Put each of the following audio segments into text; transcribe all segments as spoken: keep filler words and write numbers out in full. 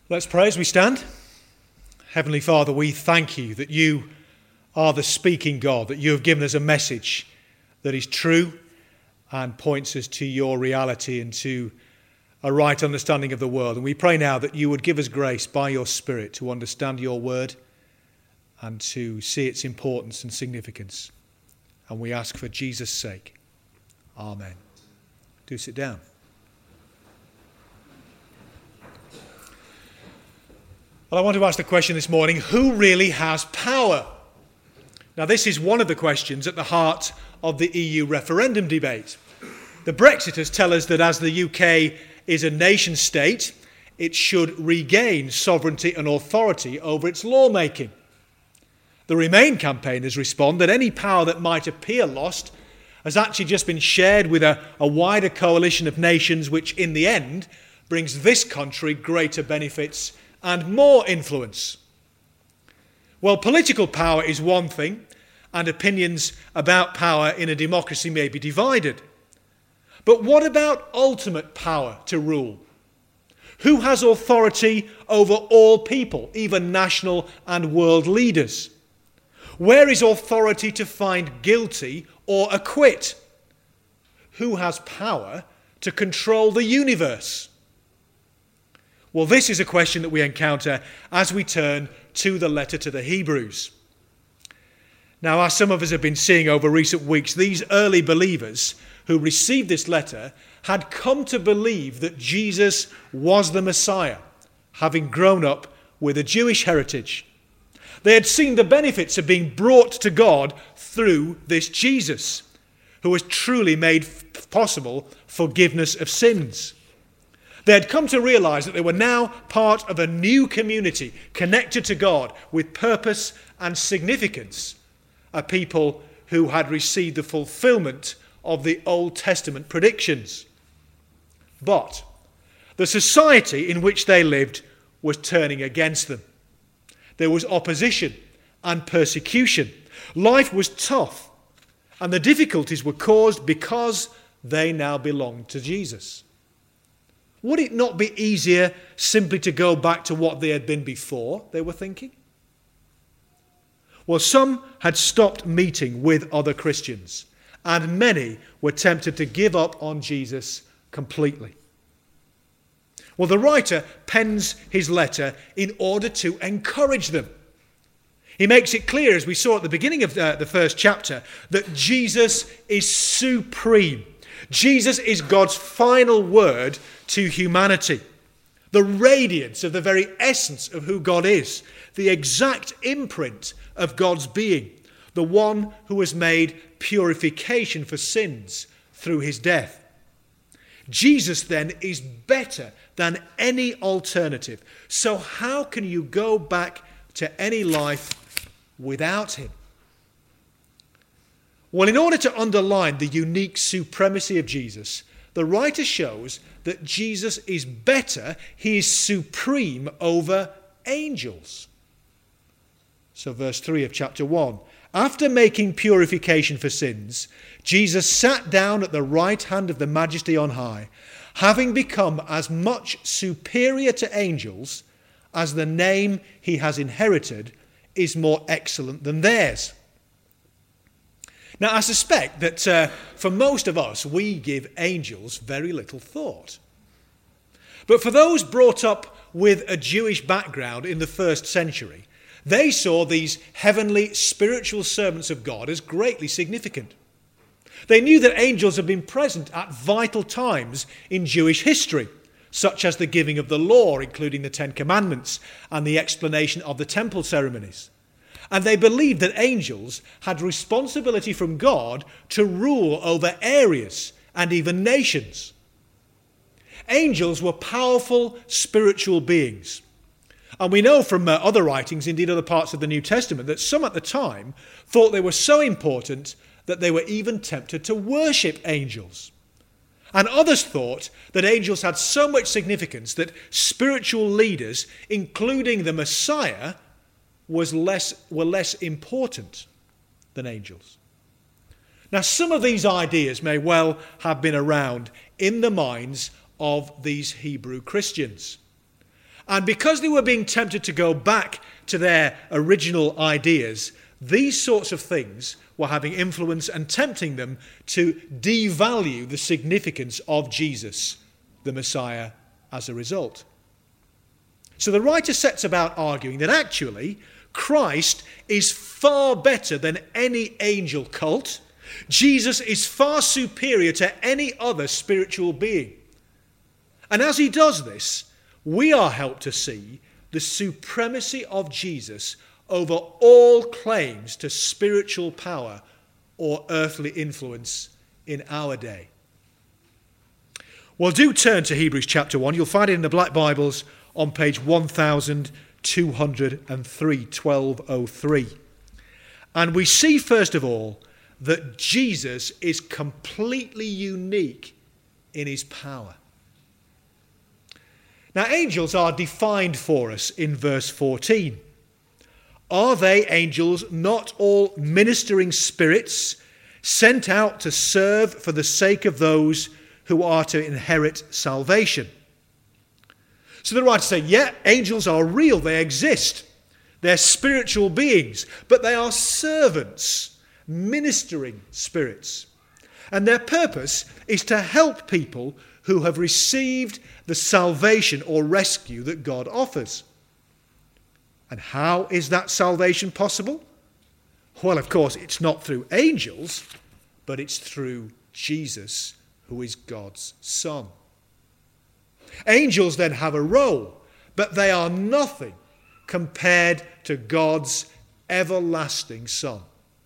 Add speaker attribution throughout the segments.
Speaker 1: Let's pray as we stand. Heavenly Father, we thank you that you are the speaking God, that you have given us a message that is true and points us to your reality and to a right understanding of the world. And we pray now that you would give us grace by your Spirit to understand your word and to see its importance and significance. And we ask for Jesus' sake. Amen. Do sit down. Well, I want to ask the question this morning, who really has power? Now, this is one of the questions at the heart of the E U referendum debate. The Brexiters tell us that as the U K is a nation state, it should regain sovereignty and authority over its lawmaking. The Remain campaigners respond that any power that might appear lost has actually just been shared with a, a wider coalition of nations, which in the end brings this country greater benefits and more influence. Well, political power is one thing, and opinions about power in a democracy may be divided. But what about ultimate power to rule? Who has authority over all people, even national and world leaders? Where is authority to find guilty or acquit? Who has power to control the universe? Well, this is a question that we encounter as we turn to the letter to the Hebrews. Now, as some of us have been seeing over recent weeks, these early believers who received this letter had come to believe that Jesus was the Messiah, having grown up with a Jewish heritage. They had seen the benefits of being brought to God through this Jesus, who has truly made possible forgiveness of sins. They had come to realize that they were now part of a new community connected to God with purpose and significance, a people who had received the fulfillment of the Old Testament predictions. But the society in which they lived was turning against them. There was opposition and persecution. Life was tough, and the difficulties were caused because they now belonged to Jesus. Would it not be easier simply to go back to what they had been before, they were thinking? Well, some had stopped meeting with other Christians, and many were tempted to give up on Jesus completely. Well, the writer pens his letter in order to encourage them. He makes it clear, as we saw at the beginning of the, the first chapter, that Jesus is supreme. Jesus is God's final word to humanity. The radiance of the very essence of who God is. The exact imprint of God's being. The one who has made purification for sins through his death. Jesus then is better than any alternative. So how can you go back to any life without him? Well, in order to underline the unique supremacy of Jesus, the writer shows that Jesus is better, he is supreme over angels. So verse three of chapter one. After making purification for sins, Jesus sat down at the right hand of the Majesty on high, having become as much superior to angels as the name he has inherited is more excellent than theirs. Now, I suspect that uh, for most of us, we give angels very little thought. But for those brought up with a Jewish background in the first century, they saw these heavenly spiritual servants of God as greatly significant. They knew that angels had been present at vital times in Jewish history, such as the giving of the law, including the Ten Commandments, and the explanation of the temple ceremonies. And they believed that angels had responsibility from God to rule over areas and even nations. Angels were powerful spiritual beings. And we know from uh, other writings, indeed other parts of the New Testament, that some at the time thought they were so important that they were even tempted to worship angels. And others thought that angels had so much significance that spiritual leaders, including the Messiah, was less, were less important than angels. Now, some of these ideas may well have been around in the minds of these Hebrew Christians. And because they were being tempted to go back to their original ideas, these sorts of things were having influence and tempting them to devalue the significance of Jesus, the Messiah, as a result. So the writer sets about arguing that actually Christ is far better than any angel cult. Jesus is far superior to any other spiritual being. And as he does this, we are helped to see the supremacy of Jesus over all claims to spiritual power or earthly influence in our day. Well, do turn to Hebrews chapter one. You'll find it in the Black Bibles on page one thousand two hundred three, twelve oh three. And we see, first of all, that Jesus is completely unique in his power. Now, angels are defined for us in verse fourteen. Are they, angels, not all ministering spirits sent out to serve for the sake of those who are to inherit salvation? So the writer says, yeah, angels are real, they exist. They're spiritual beings, but they are servants, ministering spirits. And their purpose is to help people who have received the salvation or rescue that God offers. And how is that salvation possible? Well, of course, it's not through angels, but it's through Jesus, who is God's Son. Angels then have a role, but they are nothing compared to God's everlasting Son.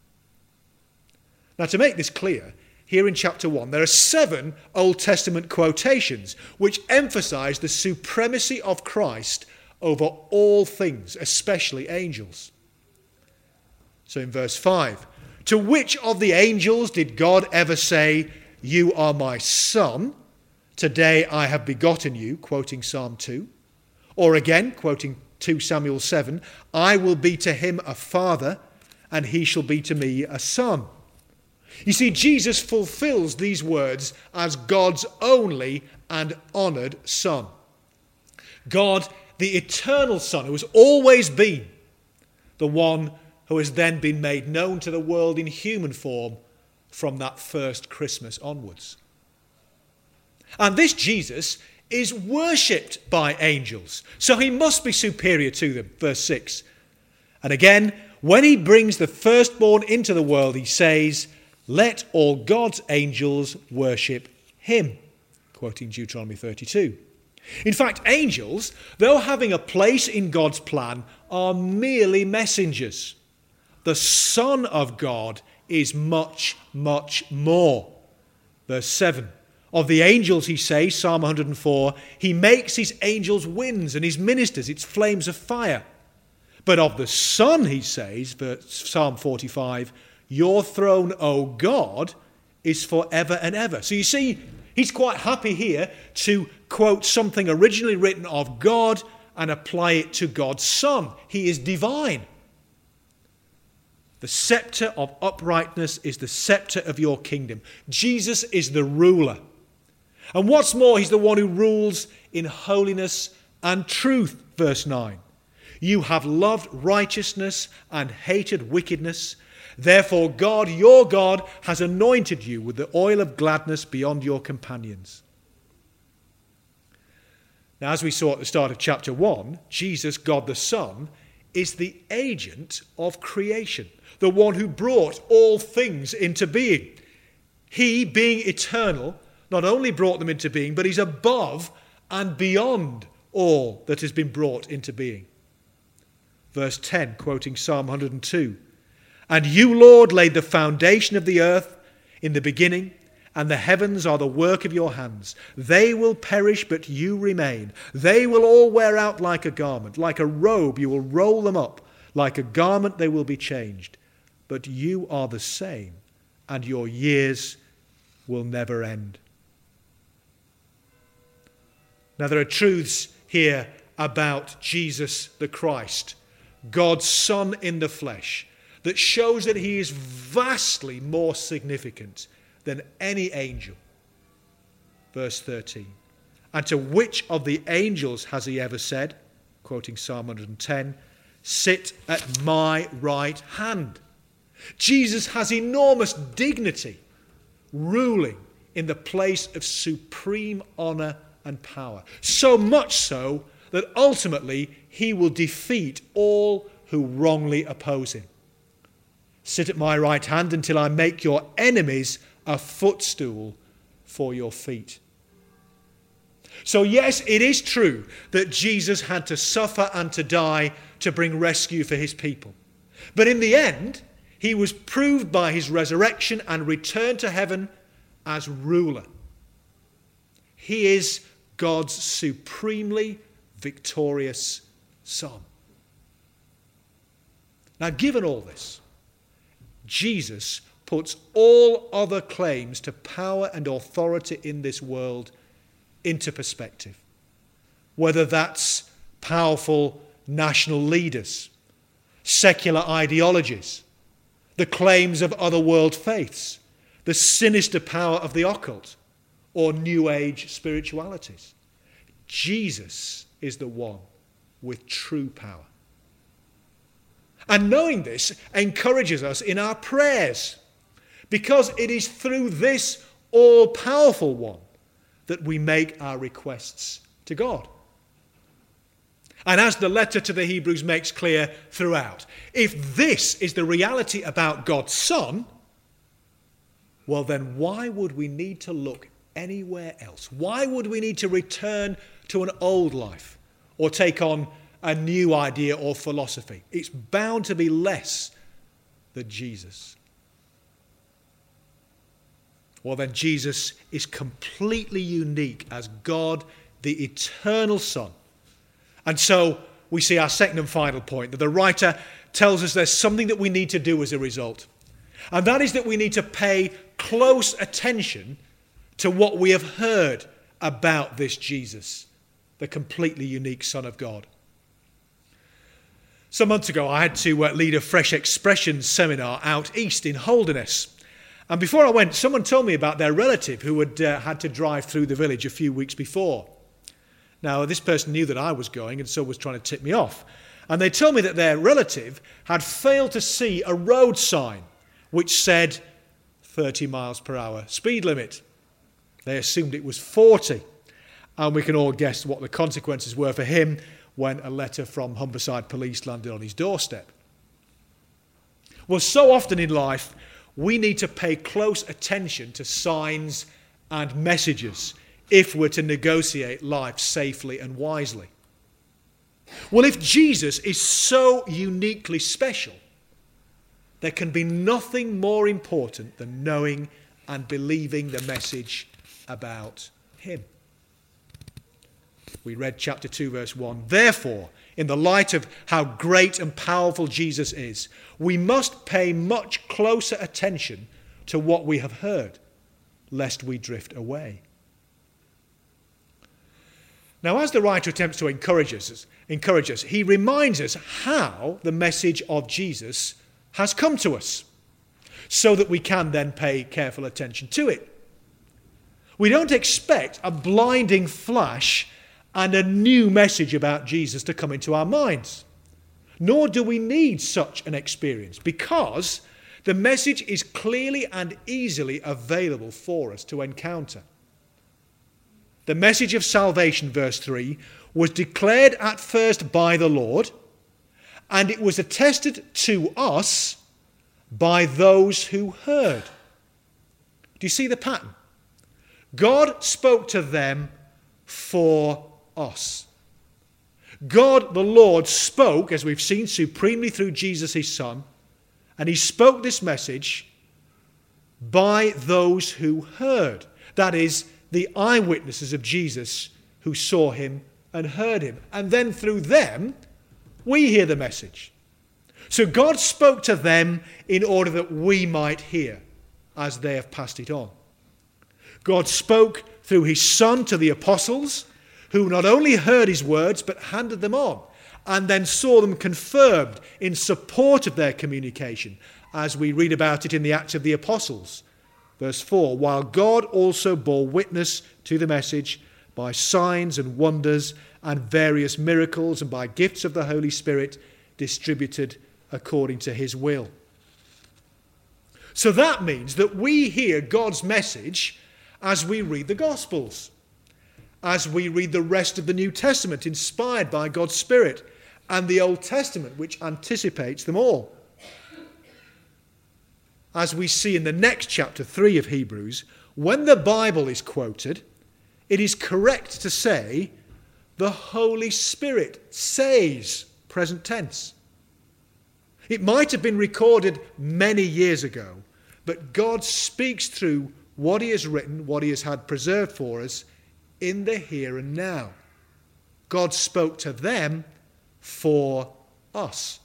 Speaker 1: Now, to make this clear, here in chapter one, there are seven Old Testament quotations which emphasize the supremacy of Christ over all things, especially angels. So in verse five, to which of the angels did God ever say, "You are my son, today I have begotten you," quoting Psalm two. Or again, quoting two Samuel seven, "I will be to him a father, and he shall be to me a son." You see, Jesus fulfills these words as God's only and honoured Son. God, the eternal Son, who has always been the one who has then been made known to the world in human form from that first Christmas onwards. And this Jesus is worshipped by angels, so he must be superior to them. Verse six. And again, when he brings the firstborn into the world, he says, "Let all God's angels worship him," quoting Deuteronomy thirty-two. In fact, angels, though having a place in God's plan, are merely messengers. The Son of God is much, much more. Verse seven. Of the angels, he says, Psalm one hundred four, he makes his angels winds and his ministers its flames of fire. But of the Son, he says, Psalm forty-five, your throne, O God, is forever and ever. So you see, he's quite happy here to quote something originally written of God and apply it to God's Son. He is divine. The scepter of uprightness is the scepter of your kingdom. Jesus is the ruler. And what's more, he's the one who rules in holiness and truth, verse nine. You have loved righteousness and hated wickedness. Therefore, God, your God, has anointed you with the oil of gladness beyond your companions. Now, as we saw at the start of chapter one, Jesus, God the Son, is the agent of creation, the one who brought all things into being. He, being eternal, not only brought them into being, but he's above and beyond all that has been brought into being. Verse ten, quoting Psalm one hundred two. And you, Lord, laid the foundation of the earth in the beginning, and the heavens are the work of your hands. They will perish, but you remain. They will all wear out like a garment. Like a robe, you will roll them up. Like a garment, they will be changed. But you are the same, and your years will never end. Now, there are truths here about Jesus the Christ, God's Son in the flesh, that shows that he is vastly more significant than any angel. Verse thirteen. And to which of the angels has he ever said, quoting Psalm one hundred ten, sit at my right hand. Jesus has enormous dignity, ruling in the place of supreme honour and power. So much so that ultimately he will defeat all who wrongly oppose him. Sit at my right hand until I make your enemies a footstool for your feet. So yes, it is true that Jesus had to suffer and to die to bring rescue for his people. But in the end, he was proved by his resurrection and return to heaven as ruler. He is God's supremely victorious Son. Now, given all this, Jesus puts all other claims to power and authority in this world into perspective. Whether that's powerful national leaders, secular ideologies, the claims of other world faiths, the sinister power of the occult, or New Age spiritualities. Jesus is the one with true power. And knowing this encourages us in our prayers, because it is through this all-powerful one that we make our requests to God. And as the letter to the Hebrews makes clear throughout, if this is the reality about God's Son, well then why would we need to look anywhere else? Why would we need to return to an old life or take on a new idea or philosophy? It's bound to be less than Jesus. Well then, Jesus is completely unique as God, the eternal Son. And so we see our second and final point, that the writer tells us there's something that we need to do as a result. And that is that we need to pay close attention to what we have heard about this Jesus, the completely unique Son of God. Some months ago, I had to uh, lead a Fresh Expressions seminar out east in Holderness. And before I went, someone told me about their relative who had uh, had to drive through the village a few weeks before. Now, this person knew that I was going and so was trying to tip me off. And they told me that their relative had failed to see a road sign which said thirty miles per hour speed limit. They assumed it was forty. And we can all guess what the consequences were for him when a letter from Humberside Police landed on his doorstep. Well, so often in life, we need to pay close attention to signs and messages if we're to negotiate life safely and wisely. Well, if Jesus is so uniquely special, there can be nothing more important than knowing and believing the message about him. We read chapter two, verse one. Therefore, in the light of how great and powerful Jesus is, we must pay much closer attention to what we have heard, lest we drift away. Now, as the writer attempts to encourage us, encourage us, he reminds us how the message of Jesus has come to us, so that we can then pay careful attention to it. We don't expect a blinding flash and a new message about Jesus to come into our minds. Nor do we need such an experience, because the message is clearly and easily available for us to encounter. The message of salvation, verse three, was declared at first by the Lord, and it was attested to us by those who heard. Do you see the pattern? God spoke to them for us. God, the Lord, spoke, as we've seen, supremely through Jesus, his Son, and he spoke this message by those who heard. That is, the eyewitnesses of Jesus who saw him and heard him. And then through them, we hear the message. So God spoke to them in order that we might hear as they have passed it on. God spoke through his Son to the apostles, who not only heard his words but handed them on and then saw them confirmed in support of their communication, as we read about it in the Acts of the Apostles. Verse four, while God also bore witness to the message by signs and wonders and various miracles and by gifts of the Holy Spirit distributed according to his will. So that means that we hear God's message as we read the Gospels, as we read the rest of the New Testament inspired by God's Spirit, and the Old Testament which anticipates them all. As we see in the next chapter three of Hebrews, when the Bible is quoted, it is correct to say, the Holy Spirit says, present tense. It might have been recorded many years ago, but God speaks through what he has written, what he has had preserved for us in the here and now. God spoke to them for us.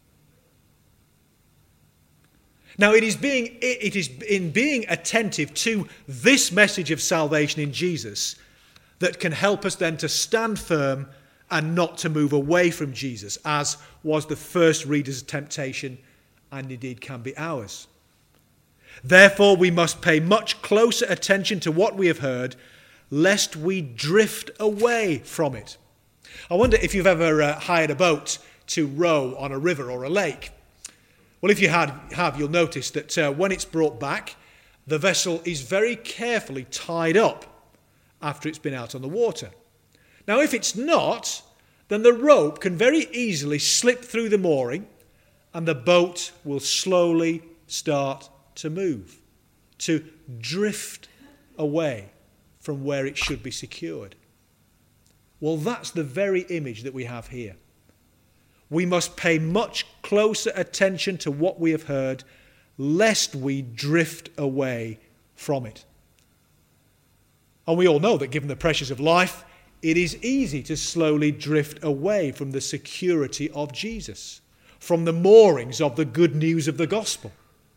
Speaker 1: Now, it is being it is in being attentive to this message of salvation in Jesus that can help us then to stand firm and not to move away from Jesus, as was the first reader's temptation and indeed can be ours. Therefore, we must pay much closer attention to what we have heard, lest we drift away from it. I wonder if you've ever uh, hired a boat to row on a river or a lake. Well, if you had, have, you'll notice that uh, when it's brought back, the vessel is very carefully tied up after it's been out on the water. Now, if it's not, then the rope can very easily slip through the mooring and the boat will slowly start to move, to drift away from where it should be secured. Well, that's the very image that we have here. We must pay much closer attention to what we have heard, lest we drift away from it. And we all know that given the pressures of life, it is easy to slowly drift away from the security of Jesus, from the moorings of the good news of the gospel.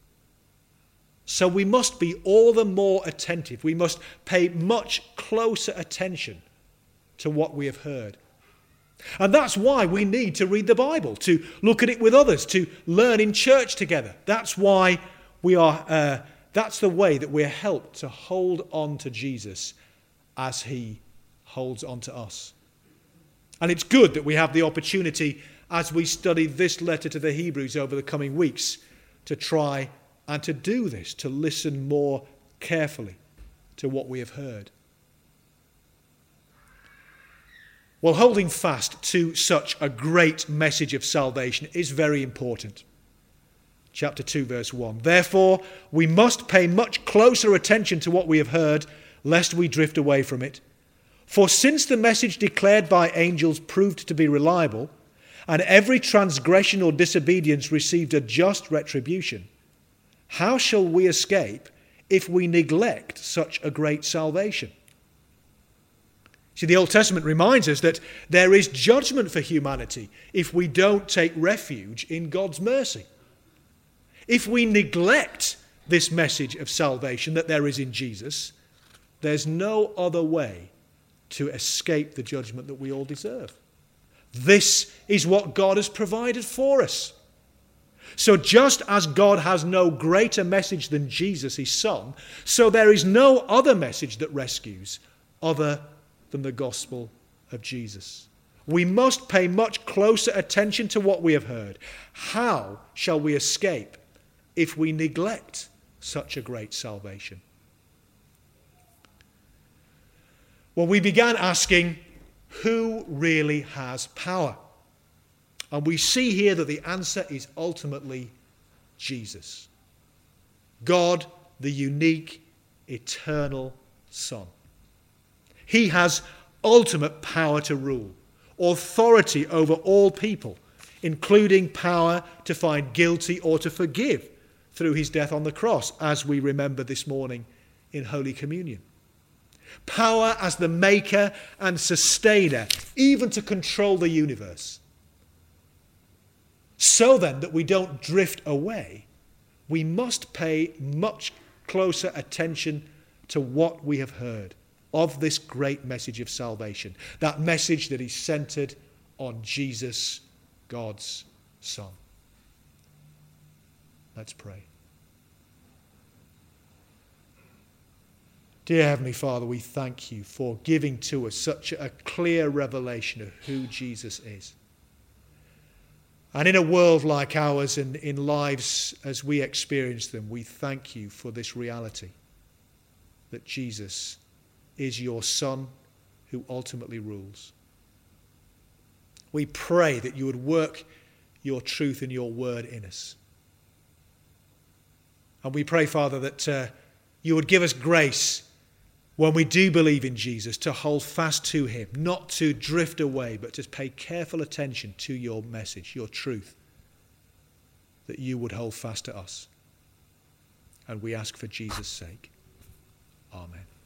Speaker 1: So we must be all the more attentive. We must pay much closer attention to what we have heard. And that's why we need to read the Bible, to look at it with others, to learn in church together. That's why we are, uh, that's the way that we're helped to hold on to Jesus as he holds on to us. And it's good that we have the opportunity, as we study this letter to the Hebrews over the coming weeks, to try and to do this, to listen more carefully to what we have heard. Well, holding fast to such a great message of salvation is very important. Chapter two, verse one. Therefore, we must pay much closer attention to what we have heard, lest we drift away from it. For since the message declared by angels proved to be reliable, and every transgression or disobedience received a just retribution, how shall we escape if we neglect such a great salvation? See, the Old Testament reminds us that there is judgment for humanity if we don't take refuge in God's mercy. If we neglect this message of salvation that there is in Jesus, there's no other way to escape the judgment that we all deserve. This is what God has provided for us. So just as God has no greater message than Jesus, his Son, so there is no other message that rescues other than the gospel of Jesus. We must pay much closer attention to what we have heard. How shall we escape if we neglect such a great salvation? Well, we began asking, who really has power? And we see here that the answer is ultimately Jesus. God, the unique, eternal Son. He has ultimate power to rule, authority over all people, including power to find guilty or to forgive through his death on the cross, as we remember this morning in Holy Communion. Power as the maker and sustainer, even to control the universe. So then that we don't drift away, we must pay much closer attention to what we have heard of this great message of salvation. That message that is centered on Jesus, God's Son. Let's pray. Dear Heavenly Father, we thank you for giving to us such a clear revelation of who Jesus is. And in a world like ours and in lives as we experience them, we thank you for this reality that Jesus is your Son who ultimately rules. We pray that you would work your truth and your word in us. And we pray, Father, that uh, you would give us grace when we do believe in Jesus to hold fast to him, not to drift away, but to pay careful attention to your message, your truth, that you would hold fast to us. And we ask for Jesus' sake. Amen.